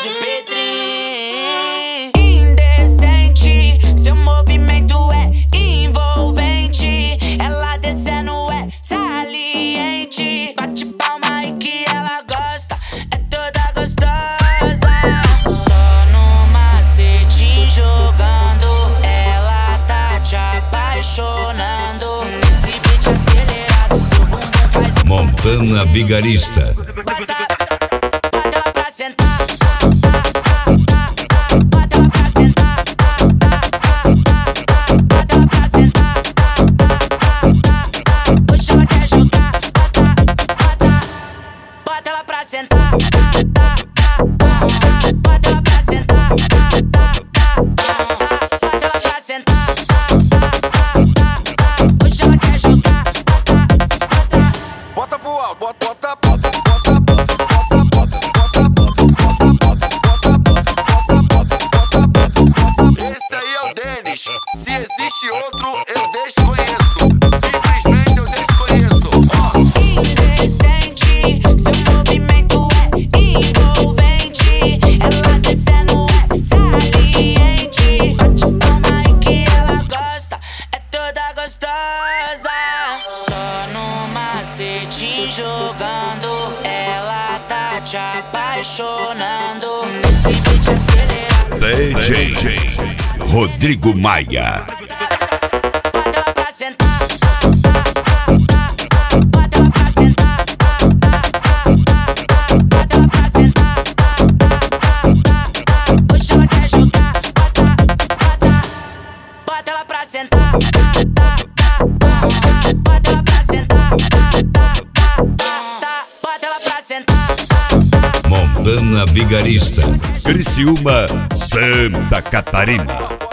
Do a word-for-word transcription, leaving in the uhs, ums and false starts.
Luiz e Pedrinho. Indecente, seu movimento é envolvente. Ela descendo é saliente. Bate palma aí que ela gosta, é toda gostosa. Só no macete jogando, ela tá te apaixonando. Nesse beat acelerado, seu bumbum faz Montana Vigarista. Bota, bota ela pra sentar. Bota ela pra sentar. Bota ela pra sentar. Hoje ela quer jogar. Bota, bota, bota ela pra sentar. Bota ela pra sentar. Bota ela pra sentar. Hoje ela quer jogar. Bota pro alto, bota, bota, esse aí é o Denis. Se existe outro, eu desconheço. Simplesmente eu desconheço. Indecente, seu movimento é envolvente. Ela descendo é saliente. Bate palma aí que ela gosta, é toda gostosa. Só no macete jogando, ela tá te apaixonando. Nesse beat acelerado, D J Rodrigo Maia. bota ela pra sentar. Bota ela pra sentar. Bota ela pra sentar. Hoje ela quer jogar. Bota, bota, bota ela pra sentar. Bota ela pra sentar. Bota ela pra sentar. Montana Vigarista. Criciúma, Santa Catarina.